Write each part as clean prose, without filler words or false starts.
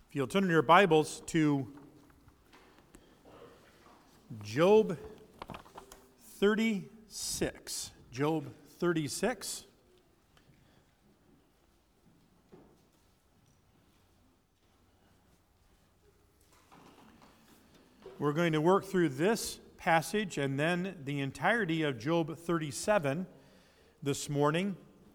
If you'll turn in your Bibles to Job 36. Job 36. We're going to work through this passage and then the entirety of Job 37 this morning.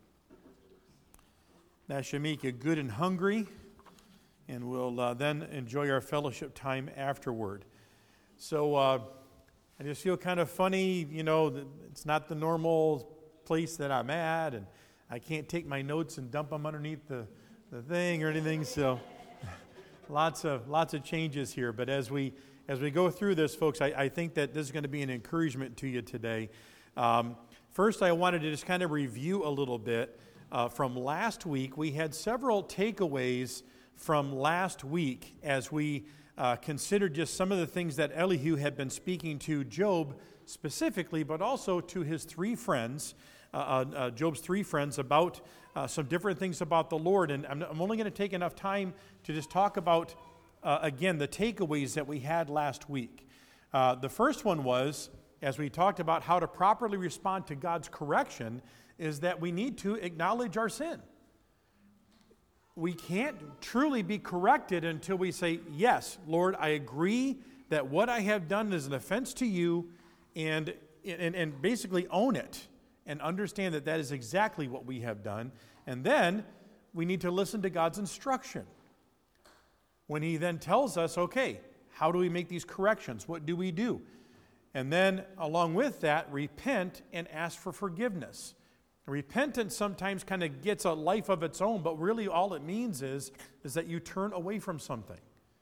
That should make you good and hungry, and we'll then enjoy our fellowship time afterward. So I just feel kind of funny, it's not the normal place that I'm at, and I can't take my notes and dump them underneath the thing or anything, so lots of changes here. But as we go through this, folks, I think that this is going to be an encouragement to you today. First, I wanted to just kind of review a little bit from last week. We had several takeaways from last week as we considered just some of the things that Elihu had been speaking to Job specifically, but also to his three friends, Job's three friends, about some different things about the Lord. And I'm only going to take enough time to just talk about, again, the takeaways that we had last week. The first one was, as we talked about how to properly respond to God's correction, is that we need to acknowledge our sin. We can't truly be corrected until we say, yes, Lord, I agree that what I have done is an offense to you, and basically own it and understand that that is exactly what we have done. And then we need to listen to God's instruction. When he then tells us, okay, how do we make these corrections? What do we do? And then along with that, repent and ask for forgiveness. Repentance sometimes kind of gets a life of its own, but really all it means is that you turn away from something.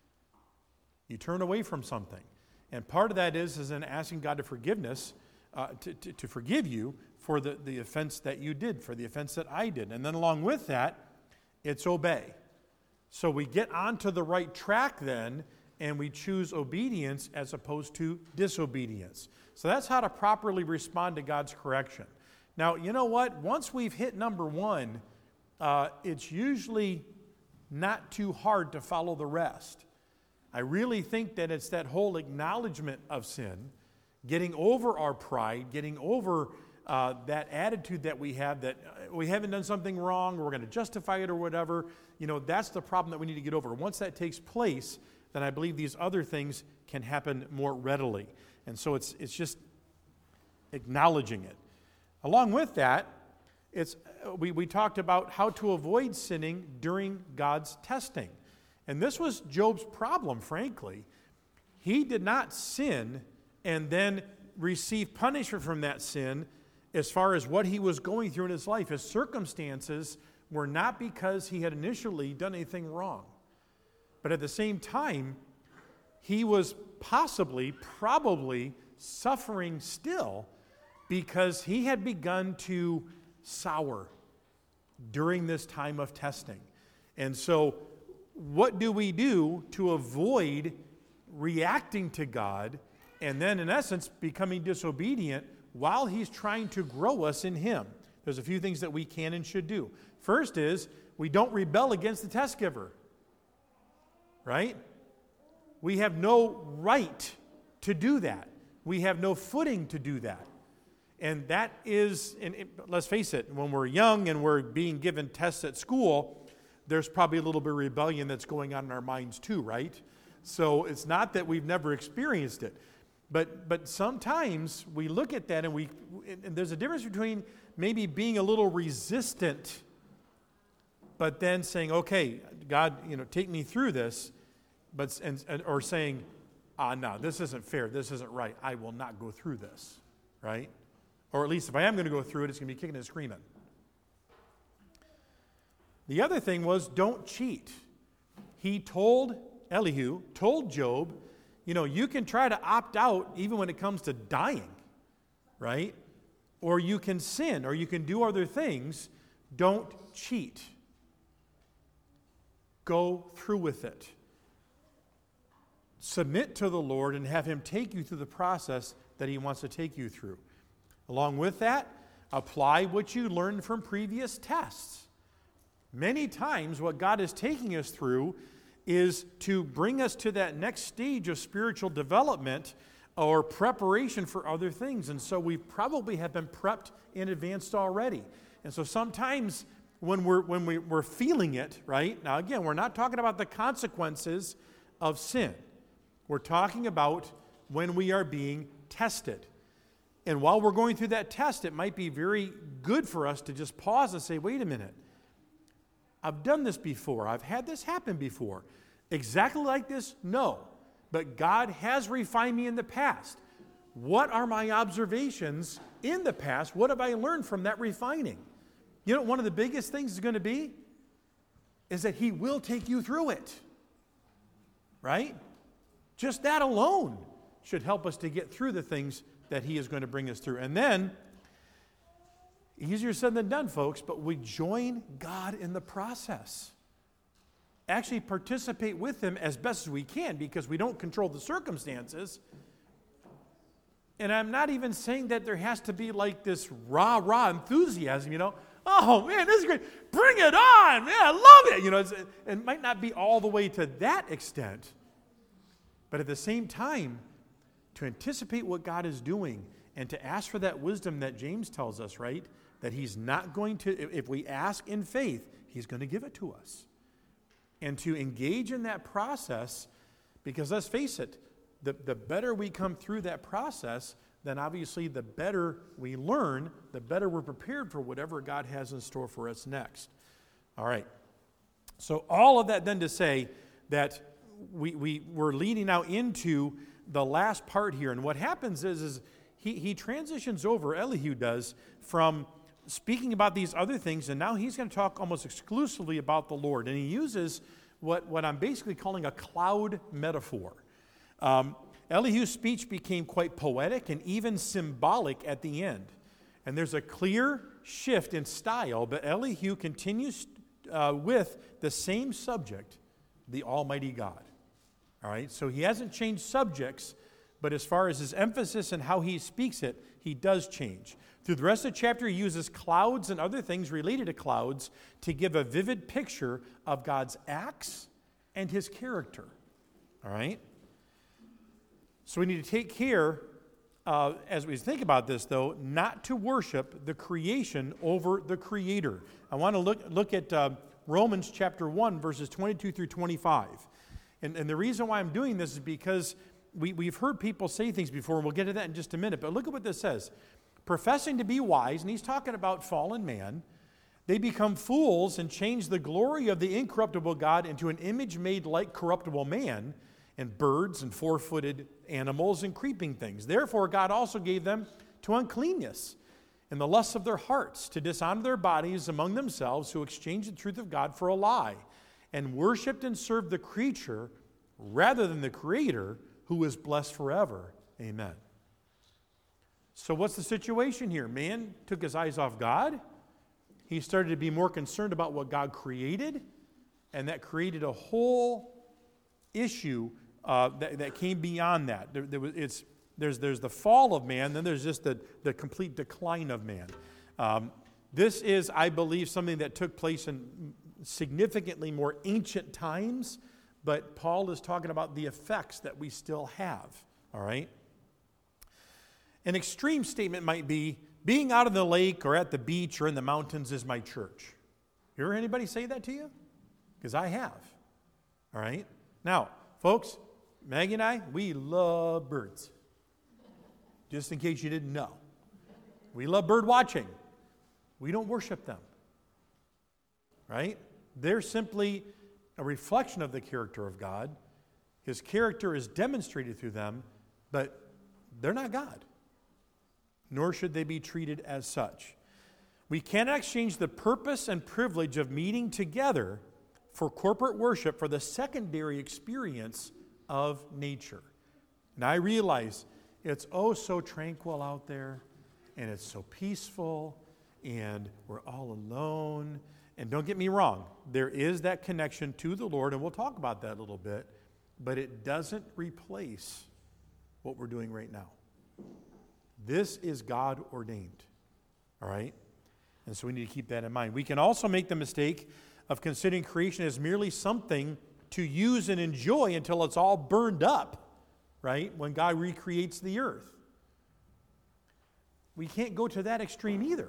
You turn away from something. And part of that is in asking God to forgiveness, to forgive you for the offense that you did, for the offense that I did. And then along with that, it's obey. So we get onto the right track then, and we choose obedience as opposed to disobedience. So that's how to properly respond to God's correction. Now, you know what? Once we've hit number one, it's usually not too hard to follow the rest. I really think that it's that whole acknowledgement of sin, getting over our pride, getting over that attitude that we have that we haven't done something wrong, or we're going to justify it or whatever. That's the problem that we need to get over. Once that takes place, then I believe these other things can happen more readily. And so it's just acknowledging it. Along with that, we talked about how to avoid sinning during God's testing. And this was Job's problem, frankly. He did not sin and then receive punishment from that sin as far as what he was going through in his life. His circumstances were not because he had initially done anything wrong. But at the same time, he was probably suffering still, because he had begun to sour during this time of testing. And so what do we do to avoid reacting to God and then, in essence, becoming disobedient while he's trying to grow us in him? There's a few things that we can and should do. First is, we don't rebel against the test giver, right? We have no right to do that. We have no footing to do that. And that is, let's face it, when we're young and we're being given tests at school, there's probably a little bit of rebellion that's going on in our minds too, right? So it's not that we've never experienced it. But sometimes we look at that and there's a difference between maybe being a little resistant, but then saying, okay, God, take me through this, or saying, no, this isn't fair, this isn't right, I will not go through this, right? Or at least if I am going to go through it, it's going to be kicking and screaming. The other thing was, don't cheat. Elihu told Job, you can try to opt out even when it comes to dying, right? Or you can sin, or you can do other things. Don't cheat. Go through with it. Submit to the Lord and have him take you through the process that he wants to take you through. Along with that, apply what you learned from previous tests. Many times what God is taking us through is to bring us to that next stage of spiritual development or preparation for other things. And so we probably have been prepped in advance already. And so sometimes when we're feeling it, right? Now again, we're not talking about the consequences of sin. We're talking about when we are being tested. And while we're going through that test, it might be very good for us to just pause and say, wait a minute. I've done this before. I've had this happen before. Exactly like this? No. But God has refined me in the past. What are my observations in the past? What have I learned from that refining? You know, one of the biggest things is going to be is that He will take you through it. Right? Just that alone should help us to get through the things that He is going to bring us through. And then, easier said than done, folks, but we join God in the process. Actually participate with Him as best as we can, because we don't control the circumstances. And I'm not even saying that there has to be like this rah-rah enthusiasm, you know. Oh, man, this is great. Bring it on. Man, I love it. You know, it might not be all the way to that extent. But at the same time, to anticipate what God is doing and to ask for that wisdom that James tells us, right? That He's not going to, if we ask in faith, He's going to give it to us. And to engage in that process, because let's face it, the better we come through that process, then obviously the better we learn, the better we're prepared for whatever God has in store for us next. All right. So all of that then to say that we're leading now into the last part here. And what happens is he transitions over, Elihu does, from speaking about these other things, and now he's going to talk almost exclusively about the Lord. And he uses what I'm basically calling a cloud metaphor. Elihu's speech became quite poetic and even symbolic at the end. And there's a clear shift in style, but Elihu continues with the same subject, the Almighty God. All right, so he hasn't changed subjects, but as far as his emphasis and how he speaks it, he does change. Through the rest of the chapter, he uses clouds and other things related to clouds to give a vivid picture of God's acts and His character. All right? So we need to take care, as we think about this, though, not to worship the creation over the Creator. I want to look at Romans chapter 1, verses 22 through 25. And the reason why I'm doing this is because we've heard people say things before, and we'll get to that in just a minute. But look at what this says. Professing to be wise, and he's talking about fallen man, they become fools and change the glory of the incorruptible God into an image made like corruptible man, and birds and four-footed animals and creeping things. Therefore, God also gave them to uncleanness and the lusts of their hearts, to dishonor their bodies among themselves, who exchanged the truth of God for a lie, and worshipped and served the creature rather than the Creator, who is blessed forever. Amen. So what's the situation here? Man took his eyes off God. He started to be more concerned about what God created, and that created a whole issue that came beyond that. There's the fall of man, then there's just the complete decline of man. This is, I believe, something that took place in significantly more ancient times, but Paul is talking about the effects that we still have, all right? An extreme statement might be, being out on the lake or at the beach or in the mountains is my church. You ever heard anybody say that to you? Because I have, all right? Now, folks, Maggie and I, we love birds. Just in case you didn't know. We love bird watching. We don't worship them, right? They're simply a reflection of the character of God. His character is demonstrated through them, but they're not God. Nor should they be treated as such. We cannot exchange the purpose and privilege of meeting together for corporate worship for the secondary experience of nature. And I realize it's oh so tranquil out there, and it's so peaceful, and we're all alone. And don't get me wrong, there is that connection to the Lord, and we'll talk about that a little bit, but it doesn't replace what we're doing right now. This is God ordained, all right? And so we need to keep that in mind. We can also make the mistake of considering creation as merely something to use and enjoy until it's all burned up, right? When God recreates the earth. We can't go to that extreme either.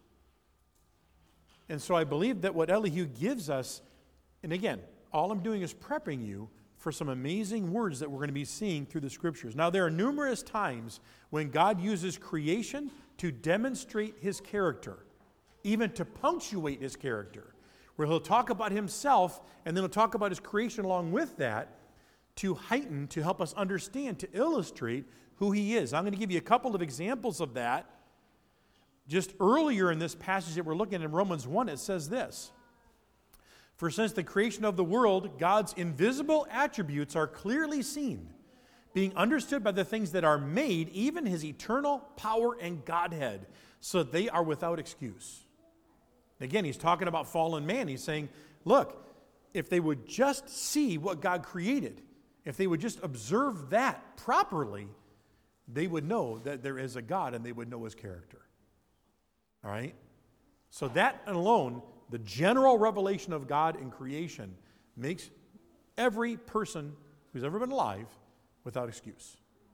And so I believe that what Elihu gives us, and again, all I'm doing is prepping you for some amazing words that we're going to be seeing through the Scriptures. Now, there are numerous times when God uses creation to demonstrate His character, even to punctuate His character, where He'll talk about Himself, and then He'll talk about His creation along with that to heighten, to help us understand, to illustrate who He is. I'm going to give you a couple of examples of that. Just earlier in this passage that we're looking at in Romans 1, it says this: "For since the creation of the world, God's invisible attributes are clearly seen, being understood by the things that are made, even His eternal power and Godhead, so that they are without excuse." Again, he's talking about fallen man. He's saying, look, if they would just see what God created, if they would just observe that properly, they would know that there is a God and they would know His character. All right? So that alone, the general revelation of God in creation, makes every person who's ever been alive without excuse.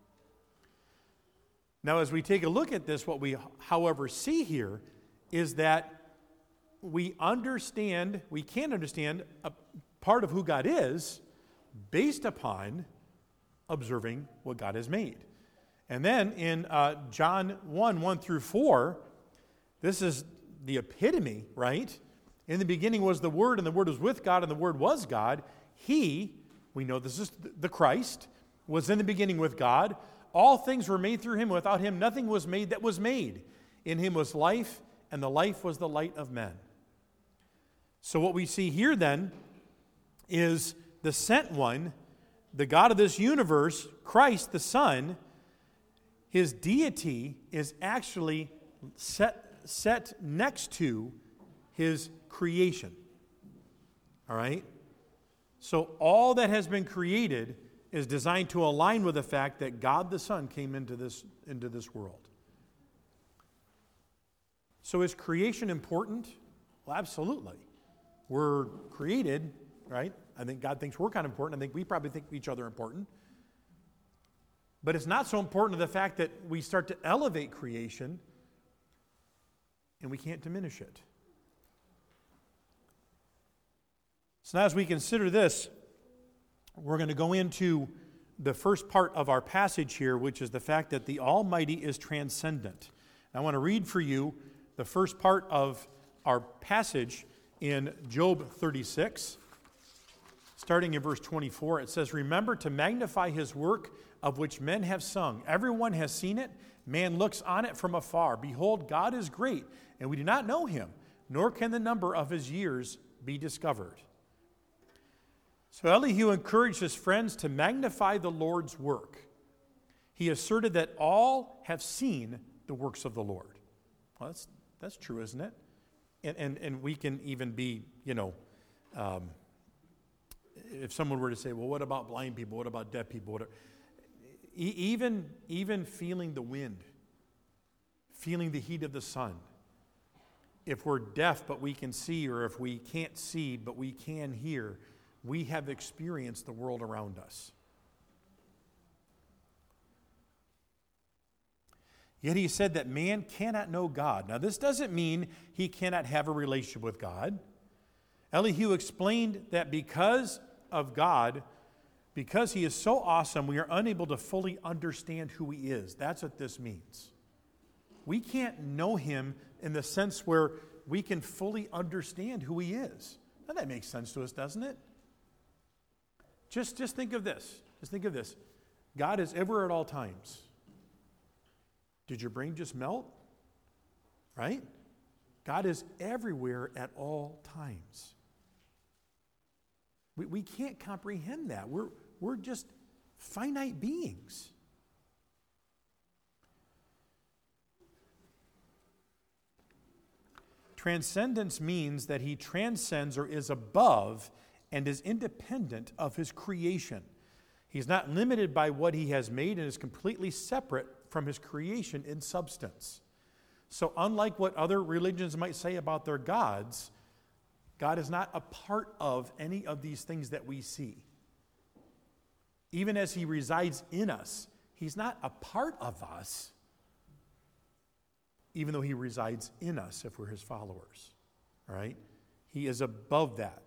Now, as we take a look at this, what we, however, see here is that we can understand a part of who God is based upon observing what God has made. And then in John 1 through 4, this is the epitome, right? In the beginning was the Word, and the Word was with God, and the Word was God. He, we know this is the Christ, was in the beginning with God. All things were made through Him. Without Him, nothing was made that was made. In Him was life, and the life was the light of men. So what we see here then is the sent one, the God of this universe, Christ the Son. His deity is actually set next to His creation. All right? So all that has been created is designed to align with the fact that God the Son came into this world. So is creation important? Well, absolutely. We're created, right? I think God thinks we're kind of important. I think we probably think each other important. But it's not so important to the fact that we start to elevate creation and we can't diminish it. So now as we consider this, we're going to go into the first part of our passage here, which is the fact that the Almighty is transcendent. I want to read for you the first part of our passage in Job 36, starting in verse 24. It says, "Remember to magnify His work of which men have sung. Everyone has seen it. Man looks on it from afar. Behold, God is great, and we do not know Him, nor can the number of His years be discovered." So Elihu encouraged his friends to magnify the Lord's work. He asserted that all have seen the works of the Lord. Well, that's true, isn't it? And we can even be, if someone were to say, well, what about blind people? What about deaf people? Even feeling the wind, feeling the heat of the sun. If we're deaf but we can see, or if we can't see but we can hear, we have experienced the world around us. Yet he said that man cannot know God. Now, this doesn't mean he cannot have a relationship with God. Elihu explained that because of God, because He is so awesome, we are unable to fully understand who He is. That's what this means. We can't know Him in the sense where we can fully understand who He is. Now, that makes sense to us, doesn't it? Just think of this. Just think of this. God is everywhere at all times. Did your brain just melt? Right? God is everywhere at all times. We can't comprehend that. We're just finite beings. Transcendence means that He transcends or is above and is independent of His creation. He's not limited by what He has made and is completely separate from His creation in substance. So unlike what other religions might say about their gods, God is not a part of any of these things that we see. Even as he resides in us, he's not a part of us, even though he resides in us if we're his followers. All right? He is above that.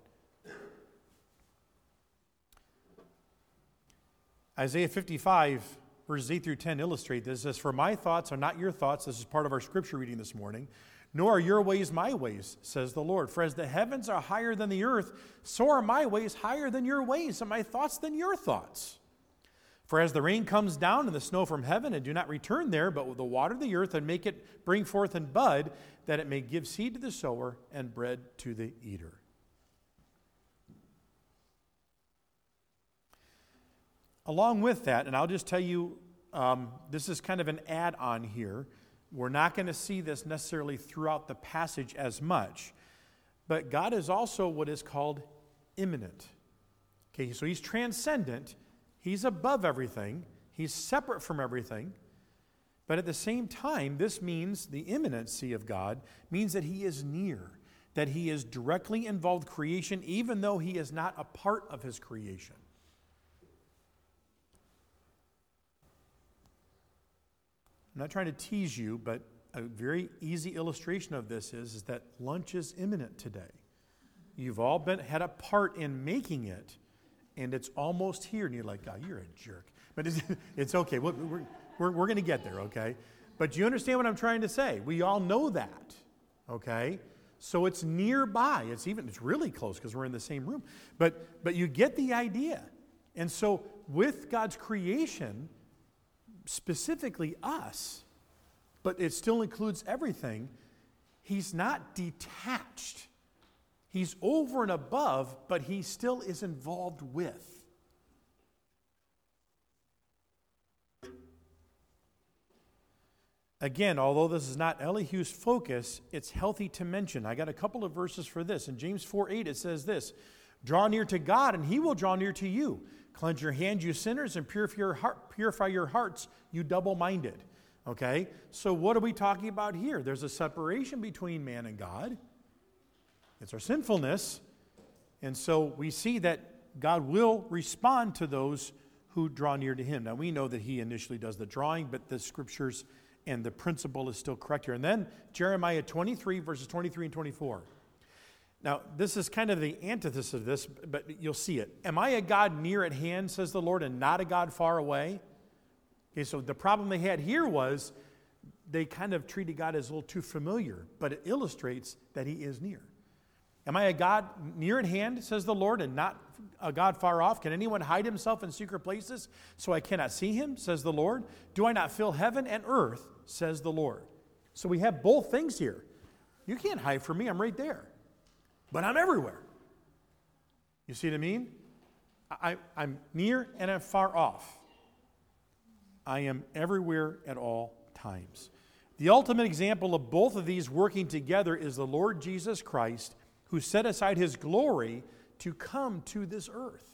Isaiah 55, verses 8 through 10 illustrate this. It says, "For my thoughts are not your thoughts." This is part of our scripture reading this morning. "Nor are your ways my ways, says the Lord. For as the heavens are higher than the earth, so are my ways higher than your ways, and my thoughts than your thoughts. For as the rain comes down and the snow from heaven, and do not return there, but will water the earth and make it bring forth and bud, that it may give seed to the sower and bread to the eater." Along with that, and I'll just tell you, this is kind of an add-on here. We're not going to see this necessarily throughout the passage as much, but God is also what is called immanent. Okay, so he's transcendent. He's above everything. He's separate from everything. But at the same time, this means the immanency of God means that he is near, that he is directly involved in creation, even though he is not a part of his creation. I'm not trying to tease you, but a very easy illustration of this is that lunch is imminent today. You've all had a part in making it, and it's almost here, and you're like, "Oh, you're a jerk." But it's okay. We're going to get there, okay? But you understand what I'm trying to say? We all know that, okay? So it's nearby. It's really close because we're in the same room. But you get the idea. And so with God's creation, specifically us, but it still includes everything, he's not detached. He's over and above, but he still is involved with. Again, although this is not Elihu's focus, it's healthy to mention. I got a couple of verses for this. In James 4:8, it says this, "Draw near to God, and he will draw near to you. Cleanse your hands, you sinners, and purify your hearts, you double-minded." Okay? So what are we talking about here? There's a separation between man and God. It's our sinfulness. And so we see that God will respond to those who draw near to him. Now, we know that he initially does the drawing, but the scriptures and the principle is still correct here. And then Jeremiah 23, verses 23 and 24. Now, this is kind of the antithesis of this, but you'll see it. "Am I a God near at hand, says the Lord, and not a God far away?" Okay, so the problem they had here was they kind of treated God as a little too familiar, but it illustrates that he is near. "Am I a God near at hand, says the Lord, and not a God far off? Can anyone hide himself in secret places so I cannot see him, says the Lord? Do I not fill heaven and earth, says the Lord?" So we have both things here. You can't hide from me, I'm right there. But I'm everywhere. You see what I mean? I'm near and I'm far off. I am everywhere at all times. The ultimate example of both of these working together is the Lord Jesus Christ, who set aside his glory to come to this earth.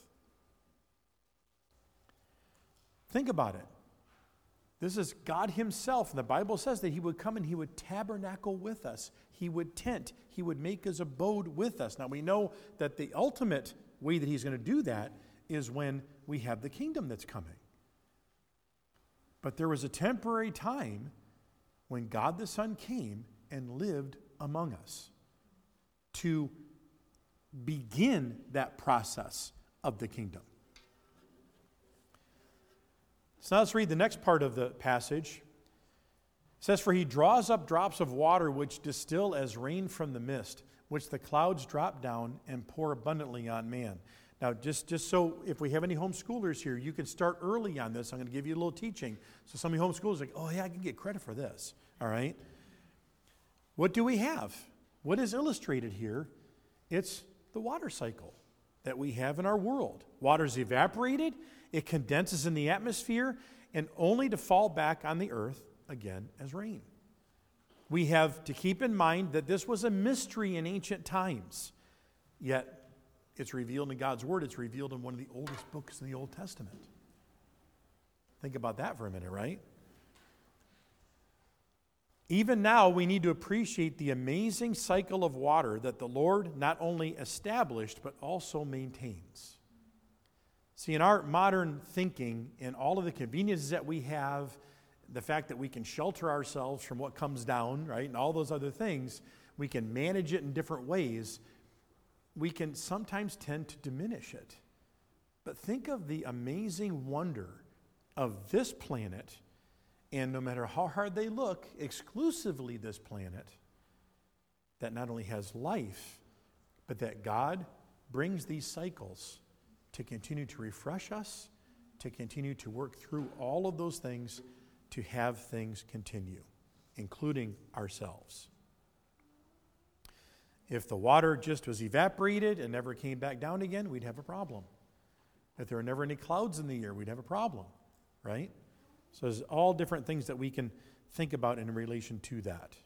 Think about it. This is God himself, and the Bible says that he would come and he would tabernacle with us. He would tent. He would make his abode with us. Now, we know that the ultimate way that he's going to do that is when we have the kingdom that's coming. But there was a temporary time when God the Son came and lived among us to begin that process of the kingdom. So now let's read the next part of the passage. It says, "For he draws up drops of water which distill as rain from the mist, which the clouds drop down and pour abundantly on man." Now, just so if we have any homeschoolers here, you can start early on this. I'm going to give you a little teaching. So some of you homeschoolers are like, "Oh, yeah, I can get credit for this." All right? What do we have? What is illustrated here? It's the water cycle that we have in our world. Water's evaporated, it condenses in the atmosphere, and only to fall back on the earth again as rain. We have to keep in mind that this was a mystery in ancient times, yet it's revealed in God's Word. It's revealed in one of the oldest books in the Old Testament. Think about that for a minute, right? Even now, we need to appreciate the amazing cycle of water that the Lord not only established, but also maintains. See, in our modern thinking, in all of the conveniences that we have, the fact that we can shelter ourselves from what comes down, right, and all those other things, we can manage it in different ways, we can sometimes tend to diminish it. But think of the amazing wonder of this planet, and no matter how hard they look, exclusively this planet, that not only has life, but that God brings these cycles to continue to refresh us, to continue to work through all of those things, to have things continue, including ourselves. If the water just was evaporated and never came back down again, we'd have a problem. If there were never any clouds in the year, we'd have a problem, right? So there's all different things that we can think about in relation to that.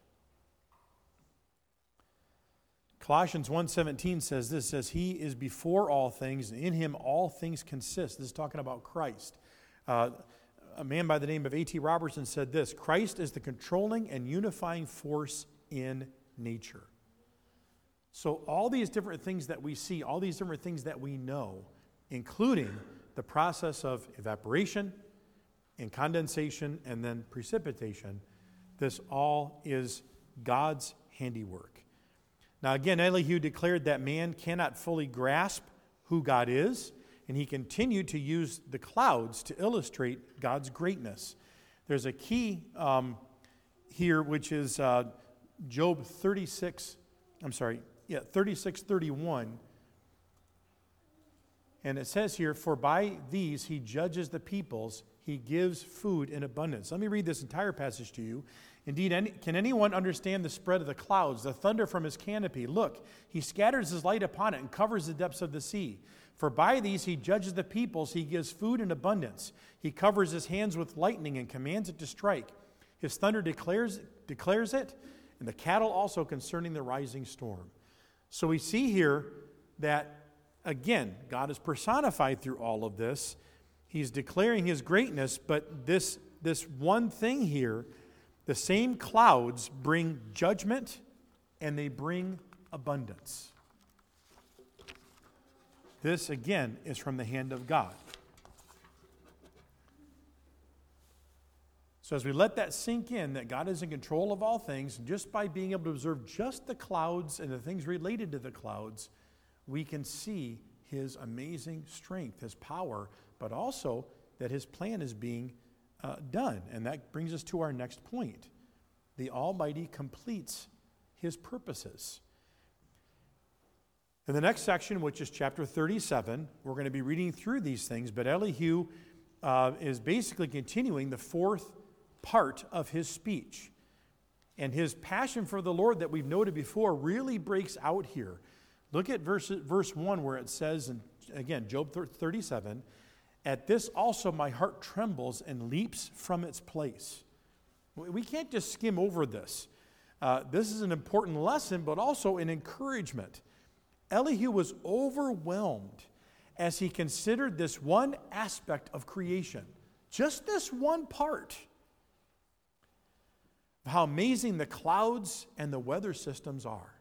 Colossians 1:17 says this, says, He is before all things, and in Him all things consist. This is talking about Christ. A man by the name of A.T. Robertson said this, Christ is the controlling and unifying force in nature. So all these different things that we see, all these different things that we know, including the process of evaporation and condensation and then precipitation, this all is God's handiwork. Now again, Elihu declared that man cannot fully grasp who God is, and he continued to use the clouds to illustrate God's greatness. There's a key here, which is Job 36:31. And it says here, For by these he judges the peoples, he gives food in abundance. Let me read this entire passage to you. Indeed, can anyone understand the spread of the clouds, the thunder from his canopy? Look, he scatters his light upon it and covers the depths of the sea. For by these he judges the peoples, he gives food in abundance. He covers his hands with lightning and commands it to strike. His thunder declares it, and the cattle also concerning the rising storm. So we see here that, again, God is personified through all of this. He's declaring his greatness, but this one thing here, the same clouds bring judgment and they bring abundance. This, again, is from the hand of God. So as we let that sink in, that God is in control of all things, just by being able to observe just the clouds and the things related to the clouds, we can see his amazing strength, his power, but also that his plan is being done. And that brings us to our next point. The Almighty completes his purposes. In the next section, which is chapter 37, we're going to be reading through these things, but Elihu is basically continuing the fourth part of his speech. And his passion for the Lord that we've noted before really breaks out here. Look at verse 1 where it says, and again, Job 37, At this also my heart trembles and leaps from its place. We can't just skim over this. This is an important lesson, but also an encouragement. Elihu was overwhelmed as he considered this one aspect of creation, just this one part, of how amazing the clouds and the weather systems are.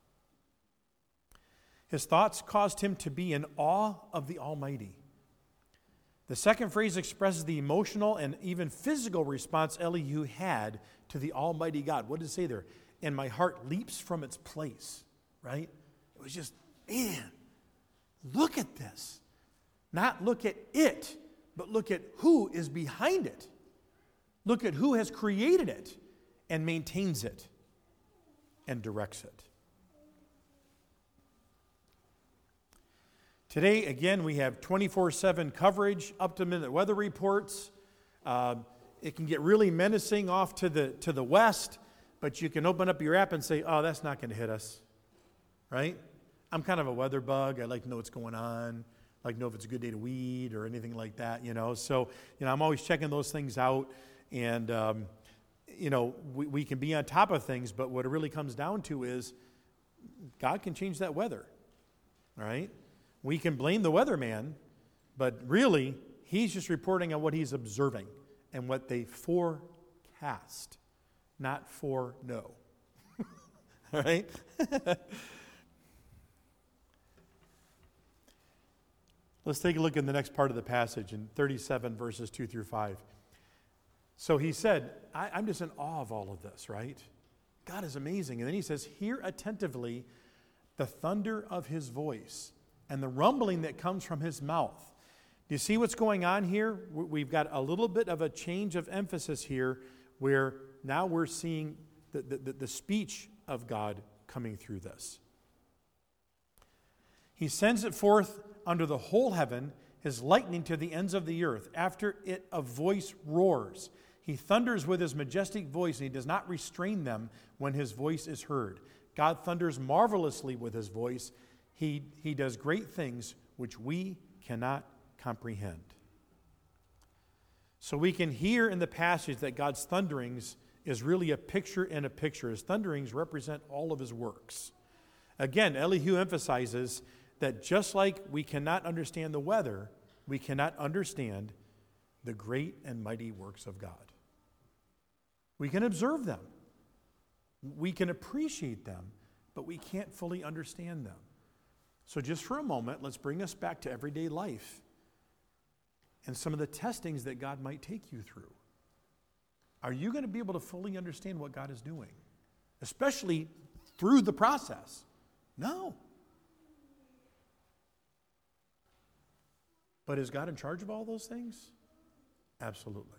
His thoughts caused him to be in awe of the Almighty. The second phrase expresses the emotional and even physical response Elihu had to the Almighty God. What does it say there? And my heart leaps from its place, right? It was just, man, look at this. Not look at it, but look at who is behind it. Look at who has created it and maintains it and directs it. Today, again, we have 24/7 coverage, up-to-minute weather reports. It can get really menacing off to the west, but you can open up your app and say, oh, that's not going to hit us, right? I'm kind of a weather bug. I like to know what's going on. I like to know if it's a good day to weed or anything like that, So, I'm always checking those things out, and, we can be on top of things, but what it really comes down to is God can change that weather, all right? We can blame the weatherman, but really, he's just reporting on what he's observing and what they forecast. not for no. All right? Let's take a look in the next part of the passage in 37 verses 2 through 5. So he said, I'm just in awe of all of this, right? God is amazing. And then he says, hear attentively the thunder of his voice and the rumbling that comes from his mouth. Do you see what's going on here? We've got a little bit of a change of emphasis here where now we're seeing the speech of God coming through this. He sends it forth under the whole heaven, his lightning to the ends of the earth. After it, a voice roars. He thunders with his majestic voice, and he does not restrain them when his voice is heard. God thunders marvelously with his voice. He does great things which we cannot comprehend. So we can hear in the passage that God's thunderings is really a picture in a picture. His thunderings represent all of his works. Again, Elihu emphasizes that just like we cannot understand the weather, we cannot understand the great and mighty works of God. We can observe them. We can appreciate them, but we can't fully understand them. So just for a moment, let's bring us back to everyday life and some of the testings that God might take you through. Are you going to be able to fully understand what God is doing, especially through the process? No. But is God in charge of all those things? Absolutely.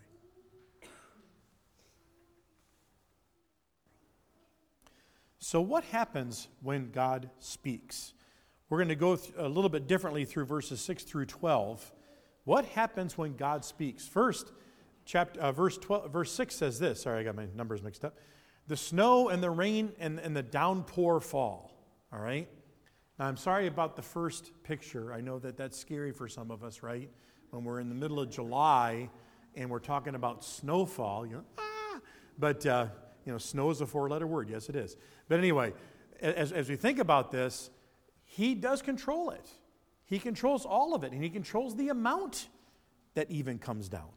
So what happens when God speaks? We're going to go a little bit differently through verses 6 through 12. What happens when God speaks? First, verse 6 says this. Sorry, I got my numbers mixed up. The snow and the rain and the downpour fall. All right? Now, I'm sorry about the first picture. I know that that's scary for some of us, right? When we're in the middle of July and we're talking about snowfall, But, snow is a four-letter word. Yes, it is. But anyway, as we think about this, he does control it. He controls all of it, and he controls the amount that even comes down.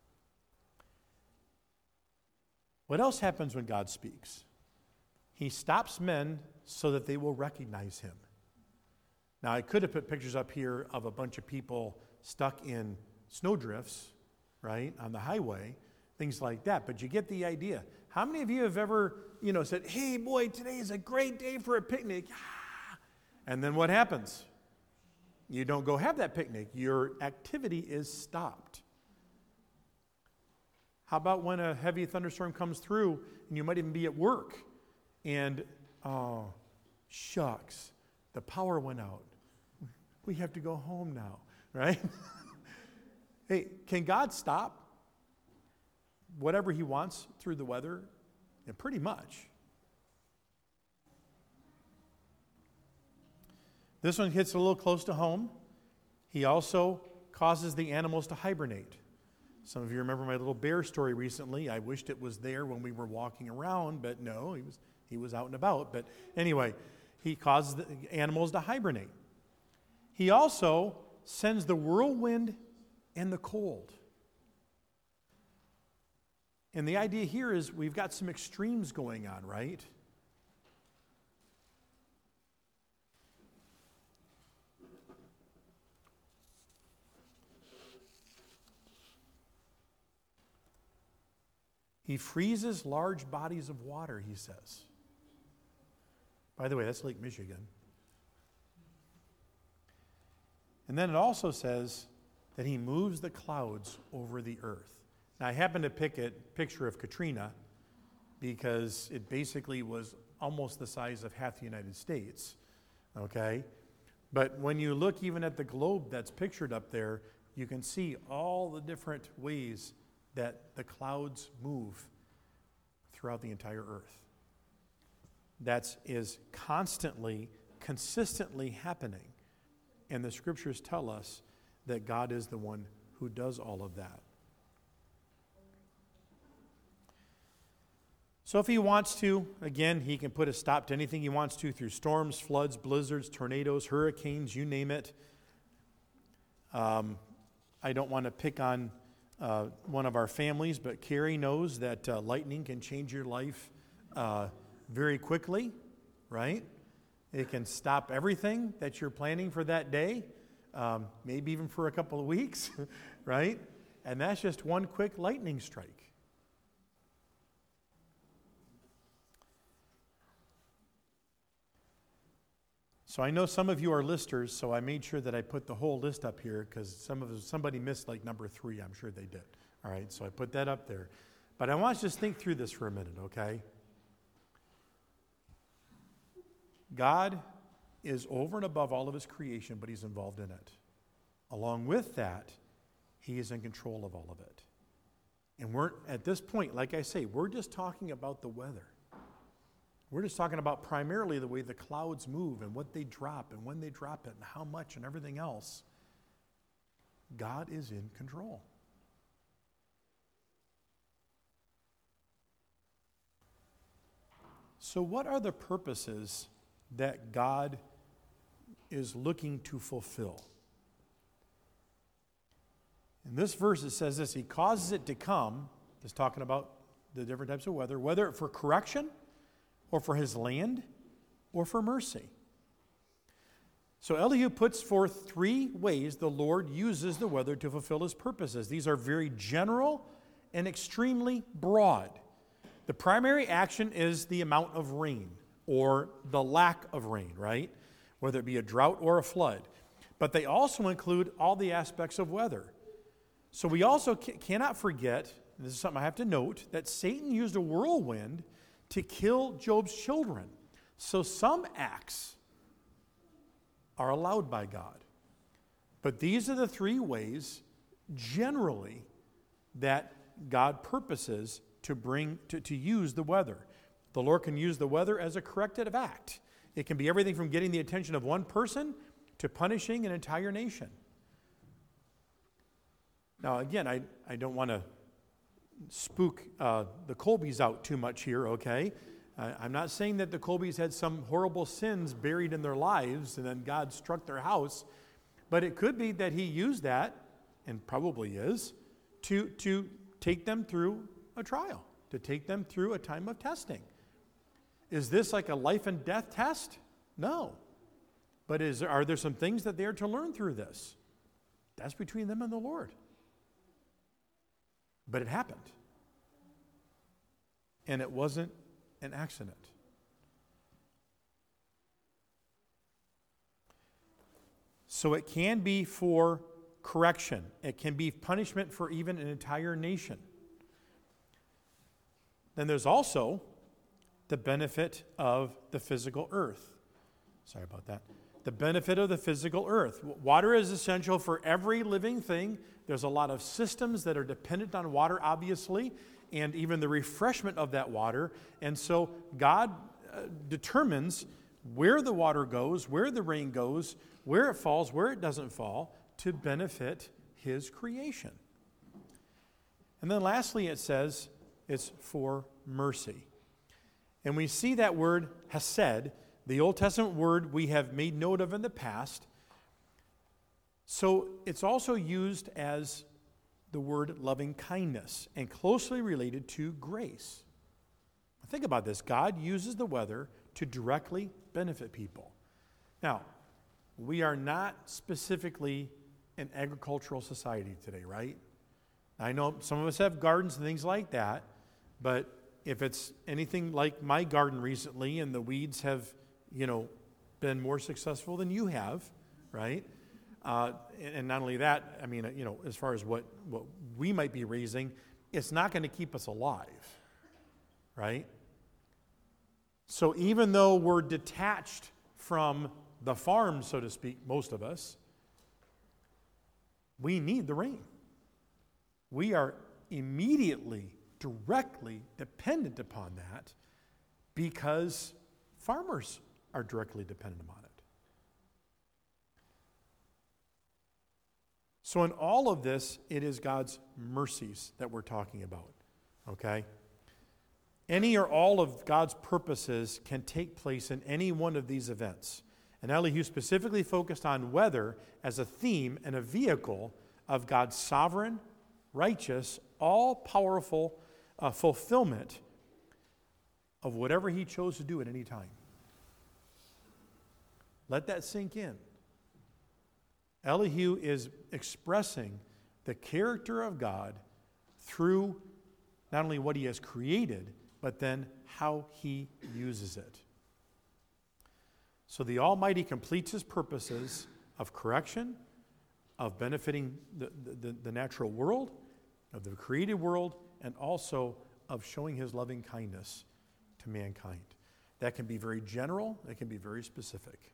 What else happens when God speaks? He stops men so that they will recognize him. Now, I could have put pictures up here of a bunch of people stuck in snowdrifts, right, on the highway, things like that, but you get the idea. How many of you have ever, said, hey, boy, today is a great day for a picnic? And then what happens? You don't go have that picnic. Your activity is stopped. How about when a heavy thunderstorm comes through and you might even be at work and, oh, shucks, the power went out. We have to go home now, right? Hey, can God stop whatever he wants through the weather? And pretty much. This one hits a little close to home. He also causes the animals to hibernate. Some of you remember my little bear story recently. I wished it was there when we were walking around, but no, he was out and about. But anyway, he causes the animals to hibernate. He also sends the whirlwind and the cold. And the idea here is we've got some extremes going on, right? He freezes large bodies of water, he says. By the way, that's Lake Michigan. And then it also says that he moves the clouds over the earth. Now, I happened to pick a picture of Katrina because it basically was almost the size of half the United States, okay? But when you look even at the globe that's pictured up there, you can see all the different ways that the clouds move throughout the entire earth. That is constantly, consistently happening. And the scriptures tell us that God is the one who does all of that. So if he wants to, again, he can put a stop to anything he wants to through storms, floods, blizzards, tornadoes, hurricanes, you name it. I don't want to pick on one of our families, but Carrie knows that lightning can change your life very quickly, right? It can stop everything that you're planning for that day, maybe even for a couple of weeks, right? And that's just one quick lightning strike. So I know some of you are listers, so I made sure that I put the whole list up here because somebody missed like number 3. I'm sure they did. All right, so I put that up there. But I want us to just think through this for a minute, okay? God is over and above all of his creation, but he's involved in it. Along with that, he is in control of all of it. And we're, at this point, like I say, we're just talking about the weather. We're just talking about primarily the way the clouds move and what they drop and when they drop it and how much and everything else. God is in control. So what are the purposes that God is looking to fulfill? In this verse it says this: he causes it to come, just talking about the different types of weather, whether for correction or for his land or for mercy. So Elihu puts forth 3 ways the Lord uses the weather to fulfill his purposes. These are very general and extremely broad. The primary action is the amount of rain or the lack of rain, right? Whether it be a drought or a flood. But they also include all the aspects of weather. So we also cannot forget, and this is something I have to note, that Satan used a whirlwind to kill Job's children. So some acts are allowed by God. But these are the 3 ways, generally, that God purposes to use the weather. The Lord can use the weather as a corrective act. It can be everything from getting the attention of one person to punishing an entire nation. Now, again, I don't want to spook the Colbys out too much here, okay? I'm not saying that the Colbys had some horrible sins buried in their lives and then God struck their house, but it could be that he used that, and probably is, to take them through a trial, to take them through a time of testing. Is this like a life and death test? No. But are there some things that they are to learn through this? That's between them and the Lord. But it happened. And it wasn't an accident. So it can be for correction. It can be punishment for even an entire nation. Then there's also the benefit of the physical earth. Sorry about that. The benefit of the physical earth. Water is essential for every living thing. There's a lot of systems that are dependent on water, obviously, and even the refreshment of that water. And so God determines where the water goes, where the rain goes, where it falls, where it doesn't fall, to benefit his creation. And then lastly, it says it's for mercy. And we see that word hesed, the Old Testament word we have made note of in the past. So it's also used as the word loving kindness and closely related to grace. Think about this. God uses the weather to directly benefit people. Now, we are not specifically an agricultural society today, right? I know some of us have gardens and things like that, but if it's anything like my garden recently and the weeds have, been more successful than you have, right? And not only that, as far as what we might be raising, it's not going to keep us alive, right? So even though we're detached from the farm, so to speak, most of us, we need the rain. We are immediately, directly dependent upon that because farmers are directly dependent upon it. So in all of this, it is God's mercies that we're talking about, okay? Any or all of God's purposes can take place in any one of these events. And Elihu specifically focused on weather as a theme and a vehicle of God's sovereign, righteous, all-powerful fulfillment of whatever he chose to do at any time. Let that sink in. Elihu is expressing the character of God through not only what he has created, but then how he uses it. So the Almighty completes his purposes of correction, of benefiting the natural world, of the created world, and also of showing his loving kindness to mankind. That can be very general, it can be very specific.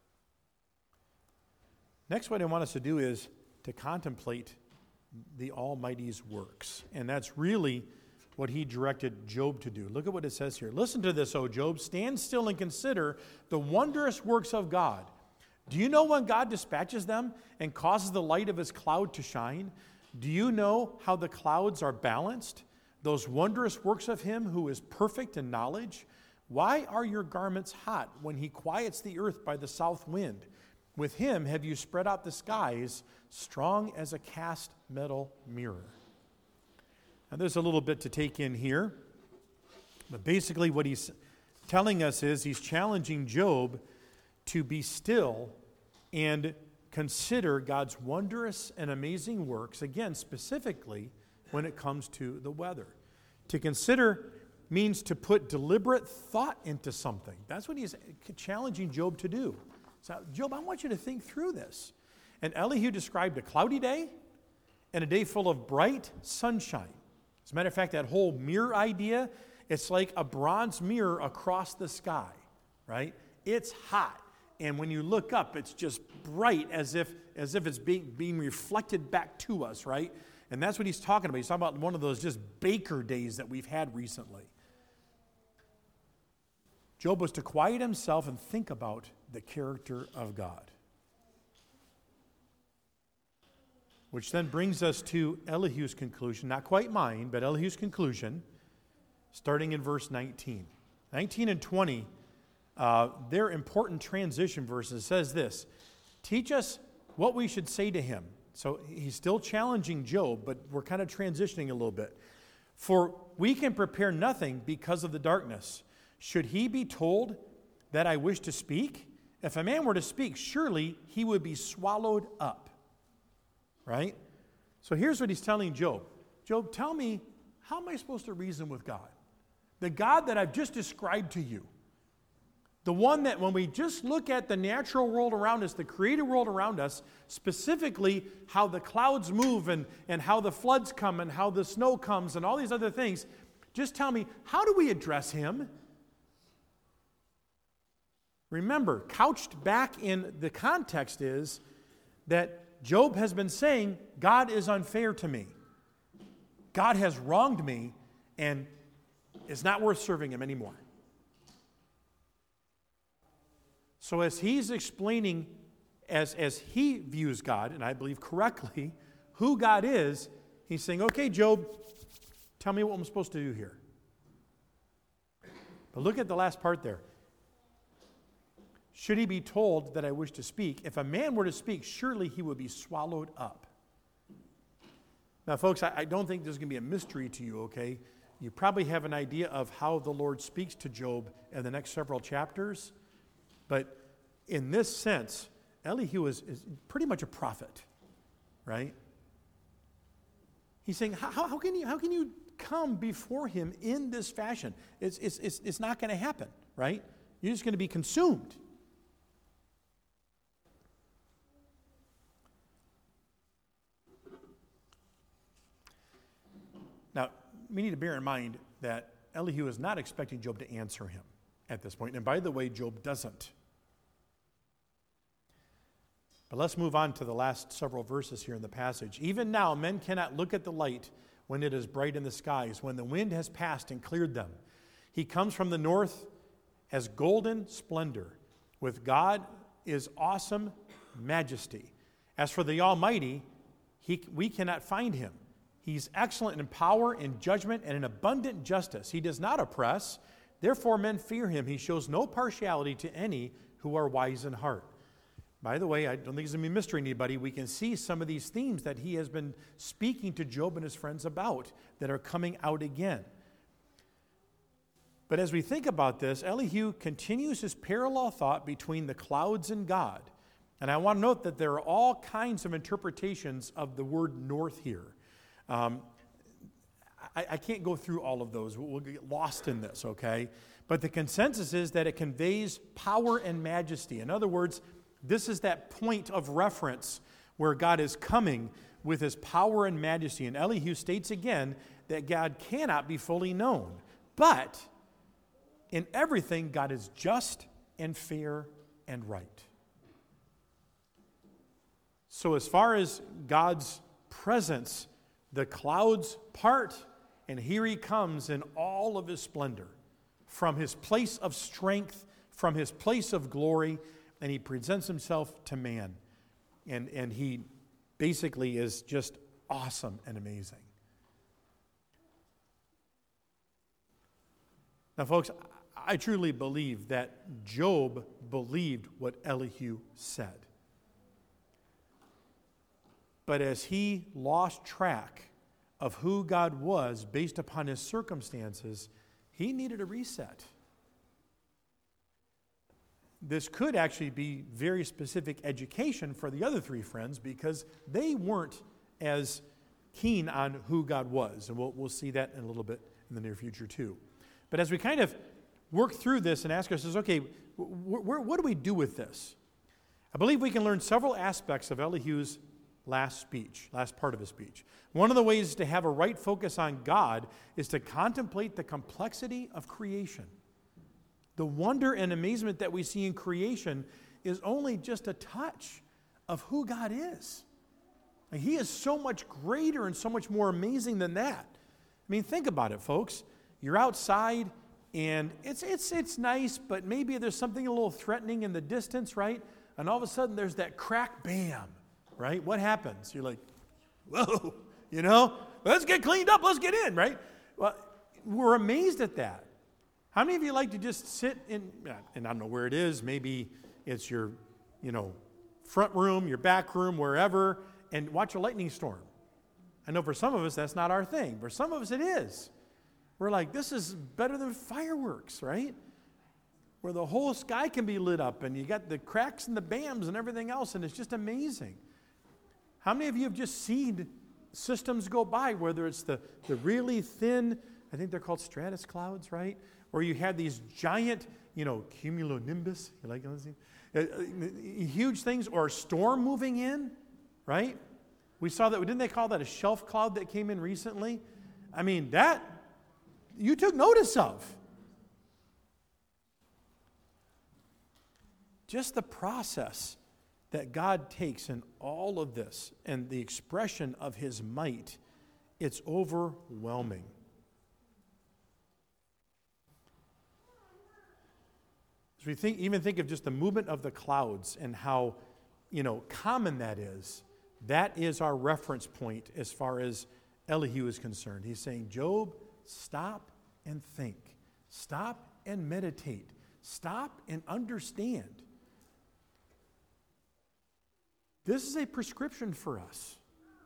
Next, what I want us to do is to contemplate the Almighty's works. And that's really what he directed Job to do. Look at what it says here. Listen to this, O Job. Stand still and consider the wondrous works of God. Do you know when God dispatches them and causes the light of his cloud to shine? Do you know how the clouds are balanced? Those wondrous works of him who is perfect in knowledge? Why are your garments hot when he quiets the earth by the south wind? With him have you spread out the skies, strong as a cast metal mirror. Now there's a little bit to take in here, but basically what he's telling us is he's challenging Job to be still and consider God's wondrous and amazing works, again, specifically when it comes to the weather. To consider means to put deliberate thought into something. That's what he's challenging Job to do. So, Job, I want you to think through this. And Elihu described a cloudy day and a day full of bright sunshine. As a matter of fact, that whole mirror idea, it's like a bronze mirror across the sky, right? It's hot. And when you look up, it's just bright as if it's being reflected back to us, right? And that's what he's talking about. He's talking about one of those just Baker days that we've had recently. Job was to quiet himself and think about the character of God. Which then brings us to Elihu's conclusion, not quite mine, but Elihu's conclusion, starting in verse 19. 19 and 20, they're important transition verses. It says this, teach us what we should say to him. So he's still challenging Job, but we're kind of transitioning a little bit. For we can prepare nothing because of the darkness. Should he be told that I wish to speak? If a man were to speak, surely he would be swallowed up. Right? So here's what he's telling Job. Job, tell me, how am I supposed to reason with God? The God that I've just described to you. The one that when we just look at the natural world around us, the created world around us, specifically how the clouds move and how the floods come and how the snow comes and all these other things, just tell me, how do we address him? Remember, couched back in the context is that Job has been saying, God is unfair to me. God has wronged me, and it's not worth serving him anymore. So as he's explaining, as he views God, and I believe correctly, who God is, he's saying, okay, Job, tell me what I'm supposed to do here. But look at the last part there. Should he be told that I wish to speak? If a man were to speak, surely he would be swallowed up. Now, folks, I don't think there's going to be a mystery to you, okay? You probably have an idea of how the Lord speaks to Job in the next several chapters. But in this sense, Elihu is pretty much a prophet, right? He's saying, how can you come before him in this fashion? It's not going to happen, right? You're just going to be consumed. Now, we need to bear in mind that Elihu is not expecting Job to answer him at this point. And by the way, Job doesn't. But let's move on to the last several verses here in the passage. Even now, men cannot look at the light when it is bright in the skies, when the wind has passed and cleared them. He comes from the north as golden splendor. With God is awesome majesty. As for the Almighty, we cannot find him. He's excellent in power, in judgment, and in abundant justice. He does not oppress. Therefore, men fear him. He shows no partiality to any who are wise in heart. By the way, I don't think it's going to be a mystery to anybody. We can see some of these themes that he has been speaking to Job and his friends about that are coming out again. But as we think about this, Elihu continues his parallel thought between the clouds and God. And I want to note that there are all kinds of interpretations of the word north here. I can't go through all of those. We'll get lost in this, okay? But the consensus is that it conveys power and majesty. In other words, this is that point of reference where God is coming with his power and majesty. And Elihu states again that God cannot be fully known. But in everything, God is just and fair and right. So as far as God's presence, the clouds part, and here he comes in all of his splendor, from his place of strength, from his place of glory, and he presents himself to man. And he basically is just awesome and amazing. Now, folks, I truly believe that Job believed what Elihu said. But as he lost track of who God was based upon his circumstances, he needed a reset. This could actually be very specific education for the other three friends because they weren't as keen on who God was. And we'll see that in a little bit in the near future too. But as we kind of work through this and ask ourselves, okay, what do we do with this? I believe we can learn several aspects of Elihu's last part of his speech. One of the ways to have a right focus on God is to contemplate the complexity of creation. The wonder and amazement that we see in creation is only just a touch of who God is. Like, he is so much greater and so much more amazing than that. I mean, think about it, folks. You're outside, and it's nice, but maybe there's something a little threatening in the distance, right? And all of a sudden, there's that crack, bam, right? What happens? You're like, whoa, let's get cleaned up, let's get in, right? Well, we're amazed at that. How many of you like to just sit in, and I don't know where it is, maybe it's your, front room, your back room, wherever, and watch a lightning storm? I know for some of us that's not our thing. For some of us it is. We're like, this is better than fireworks, right? Where the whole sky can be lit up and you got the cracks and the bams and everything else, and it's just amazing. How many of you have just seen systems go by, whether it's the really thin, I think they're called stratus clouds, right? Or you had these giant, cumulonimbus, you like those things? Huge things, or a storm moving in, right? We saw that, didn't they call that a shelf cloud that came in recently? I mean, that you took notice of. Just the process that God takes in all of this and the expression of his might, it's overwhelming. As we think of just the movement of the clouds and how, common that is our reference point as far as Elihu is concerned. He's saying, Job, stop and think. Stop and meditate. Stop and understand. This is a prescription for us.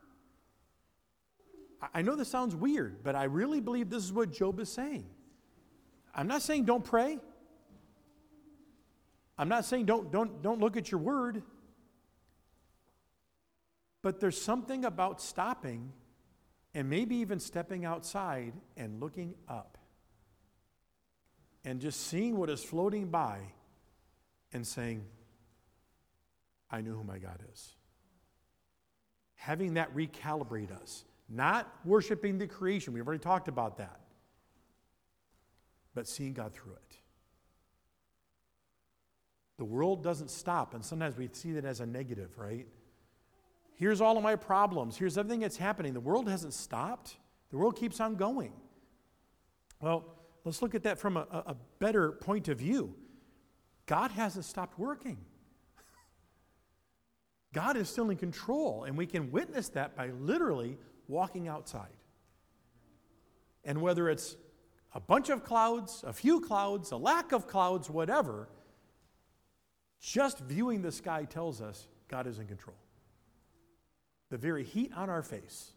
I know this sounds weird, but I really believe this is what Job is saying. I'm not saying don't pray. I'm not saying don't look at your word. But there's something about stopping and maybe even stepping outside and looking up and just seeing what is floating by and saying, I know who my God is. Having that recalibrate us. Not worshiping the creation. We've already talked about that. But seeing God through it. The world doesn't stop, and sometimes we see that as a negative, right? Here's all of my problems. Here's everything that's happening. The world hasn't stopped. The world keeps on going. Well, let's look at that from a better point of view. God hasn't stopped working. God is still in control, and we can witness that by literally walking outside. And whether it's a bunch of clouds, a few clouds, a lack of clouds, whatever, Just viewing the sky tells us God is in control. The very heat on our face.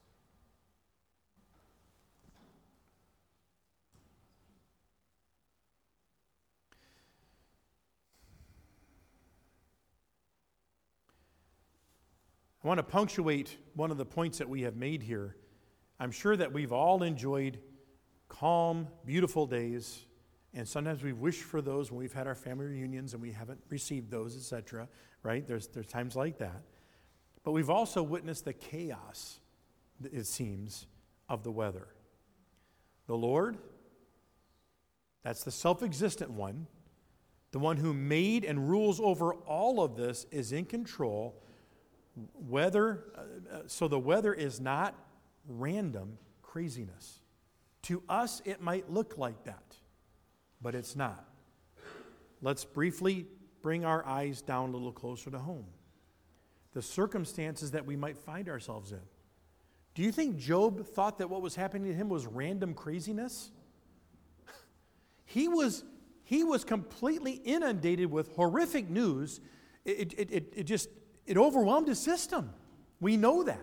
I want to punctuate one of the points that we have made here. I'm sure that we've all enjoyed calm, beautiful days, and sometimes we've wished for those when we've had our family reunions and we haven't received those, etc., right? There's times like that. But we've also witnessed the chaos, it seems, of the weather. The Lord, that's the self-existent one, the one who made and rules over all of this, is in control. So the weather is not random craziness. To us, it might look like that, but it's not. Let's briefly bring our eyes down a little closer to home. The circumstances that we might find ourselves in. Do you think Job thought that what was happening to him was random craziness? He was completely inundated with horrific news. It overwhelmed his system. We know that.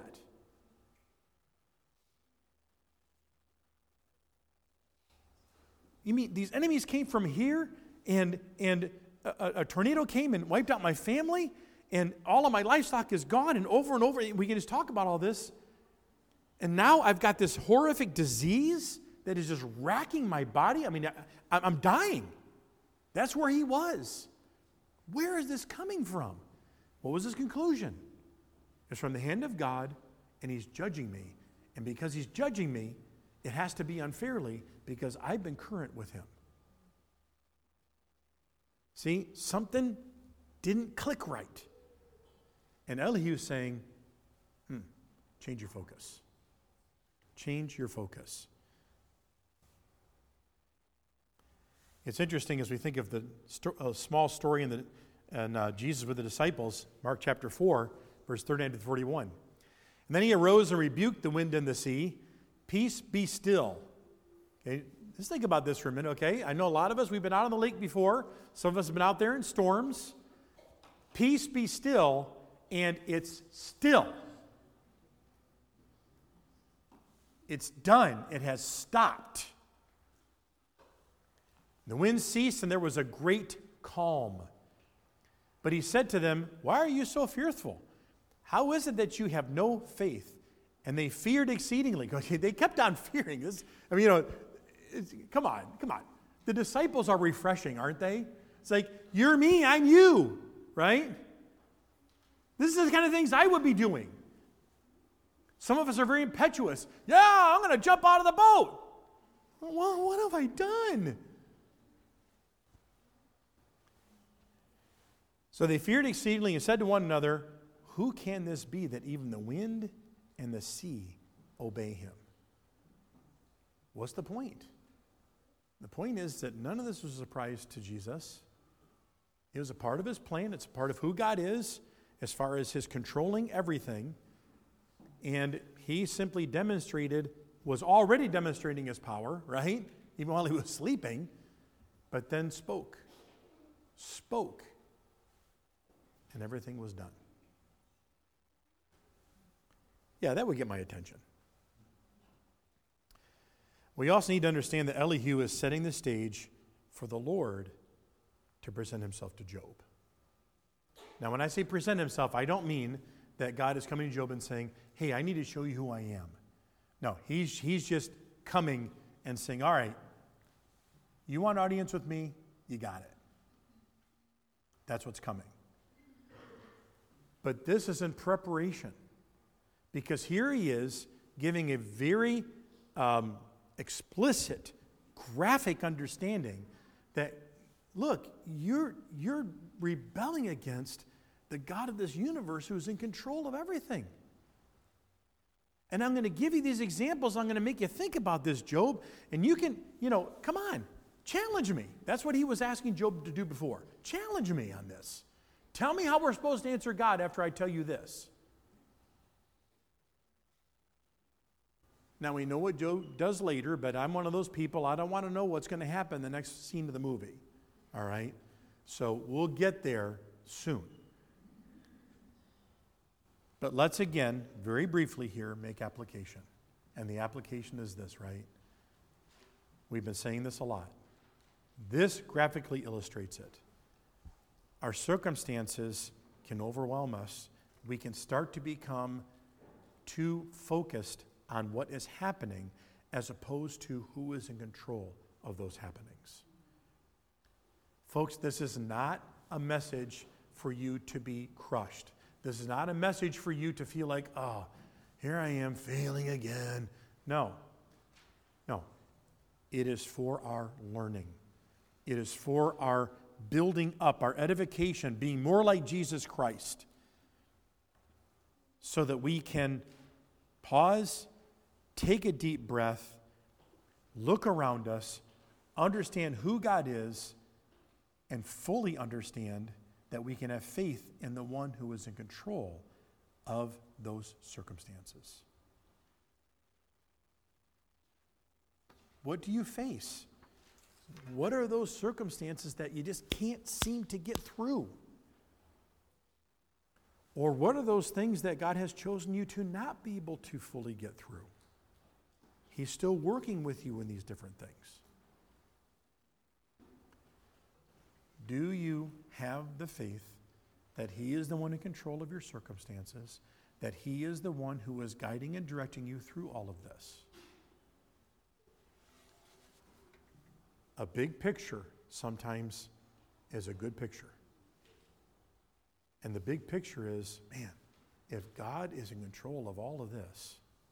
You mean these enemies came from here, and a tornado came and wiped out my family, and all of my livestock is gone, and over, we can just talk about all this. And now I've got this horrific disease that is just racking my body. I mean, I'm dying. That's where he was. Where is this coming from? What was his conclusion? It's from the hand of God, and he's judging me. And because he's judging me, it has to be unfairly because I've been current with him. See, something didn't click right. And Elihu is saying, change your focus. Change your focus. It's interesting as we think of the small story in Jesus with the disciples, Mark chapter 4, verse 39 to 41. And then he arose and rebuked the wind and the sea. Peace, be still. Okay, let's think about this for a minute, okay? I know a lot of us, we've been out on the lake before. Some of us have been out there in storms. Peace, be still, and it's still. It's done. It has stopped. The wind ceased, and there was a great calm. But he said to them, why are you so fearful? How is it that you have no faith? And they feared exceedingly. They kept on fearing this. I mean, come on. The disciples are refreshing, aren't they? It's like, you're me, I'm you, right? This is the kind of things I would be doing. Some of us are very impetuous. Yeah, I'm going to jump out of the boat. Well, what have I done? So they feared exceedingly and said to one another, who can this be that even the wind and the sea obey him? What's the point? The point is that none of this was a surprise to Jesus. It was a part of his plan. It's a part of who God is as far as his controlling everything. And he simply was already demonstrating his power, right? Even while he was sleeping, but then spoke. And everything was done. Yeah, that would get my attention. We also need to understand that Elihu is setting the stage for the Lord to present himself to Job. Now, when I say present himself, I don't mean that God is coming to Job and saying, hey, I need to show you who I am. No, he's just coming and saying, all right, you want audience with me? You got it. That's what's coming. But this is in preparation. Because here he is giving a very explicit, graphic understanding that, look, you're rebelling against the God of this universe who's in control of everything. And I'm going to give you these examples. I'm going to make you think about this, Job. And you can, come on, challenge me. That's what he was asking Job to do before. Challenge me on this. Tell me how we're supposed to answer God after I tell you this. Now, we know what Job does later, but I'm one of those people, I don't want to know what's going to happen in the next scene of the movie. All right? So we'll get there soon. But let's again, very briefly here, make application. And the application is this, right? We've been saying this a lot. This graphically illustrates it. Our circumstances can overwhelm us. We can start to become too focused on what is happening as opposed to who is in control of those happenings. Folks, this is not a message for you to be crushed. This is not a message for you to feel like, oh, here I am failing again. No. It is for our learning. It is for our building up, our edification, being more like Jesus Christ, so that we can pause, take a deep breath, look around us, understand who God is, and fully understand that we can have faith in the one who is in control of those circumstances. What do you face? What are those circumstances that you just can't seem to get through? Or what are those things that God has chosen you to not be able to fully get through? He's still working with you in these different things. Do you have the faith that He is the one in control of your circumstances, that He is the one who is guiding and directing you through all of this? A big picture sometimes is a good picture. And the big picture is, man, if God is in control of all of this,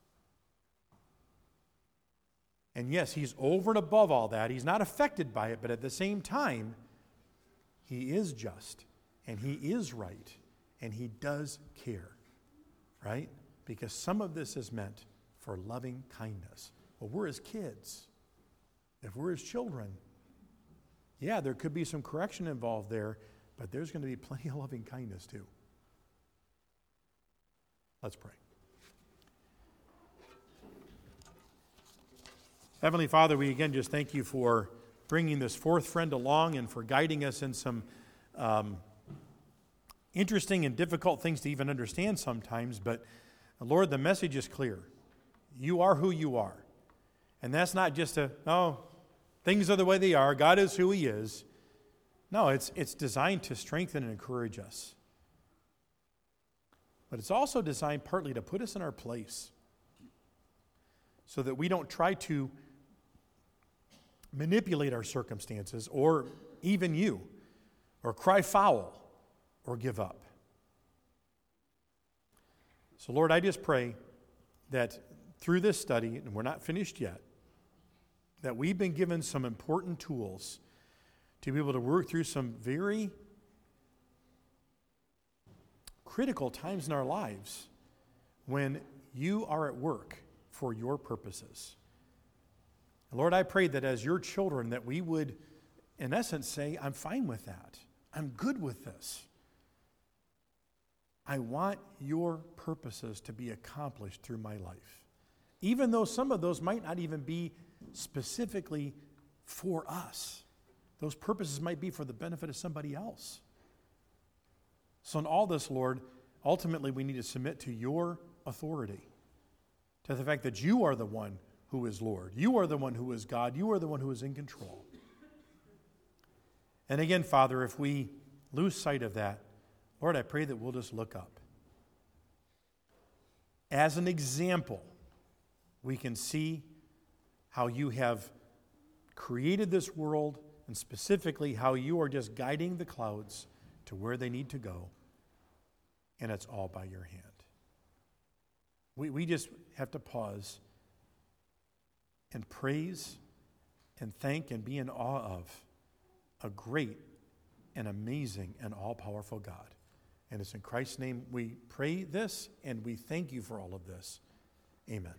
and yes, He's over and above all that, He's not affected by it, but at the same time, He is just, and He is right, and He does care, right? Because some of this is meant for loving kindness. Well, we're His kids. If we're His children, yeah, there could be some correction involved there, but there's going to be plenty of loving kindness too. Let's pray. Heavenly Father, we again just thank You for bringing this fourth friend along and for guiding us in some interesting and difficult things to even understand sometimes. But Lord, the message is clear. You are who You are. And that's not just things are the way they are. God is who He is. No, it's designed to strengthen and encourage us. But it's also designed partly to put us in our place so that we don't try to manipulate our circumstances or even You, or cry foul or give up. So Lord, I just pray that through this study, and we're not finished yet, that we've been given some important tools to be able to work through some very critical times in our lives when You are at work for Your purposes. And Lord, I pray that as Your children, that we would, in essence, say, I'm fine with that. I'm good with this. I want Your purposes to be accomplished through my life, even though some of those might not even be specifically for us. Those purposes might be for the benefit of somebody else. So in all this, Lord, ultimately we need to submit to Your authority, to the fact that You are the one who is Lord. You are the one who is God. You are the one who is in control. And again, Father, if we lose sight of that, Lord, I pray that we'll just look up. As an example, we can see how You have created this world, and specifically how You are just guiding the clouds to where they need to go, and it's all by Your hand. We just have to pause and praise and thank and be in awe of a great and amazing and all-powerful God. And it's in Christ's name we pray this, and we thank You for all of this. Amen.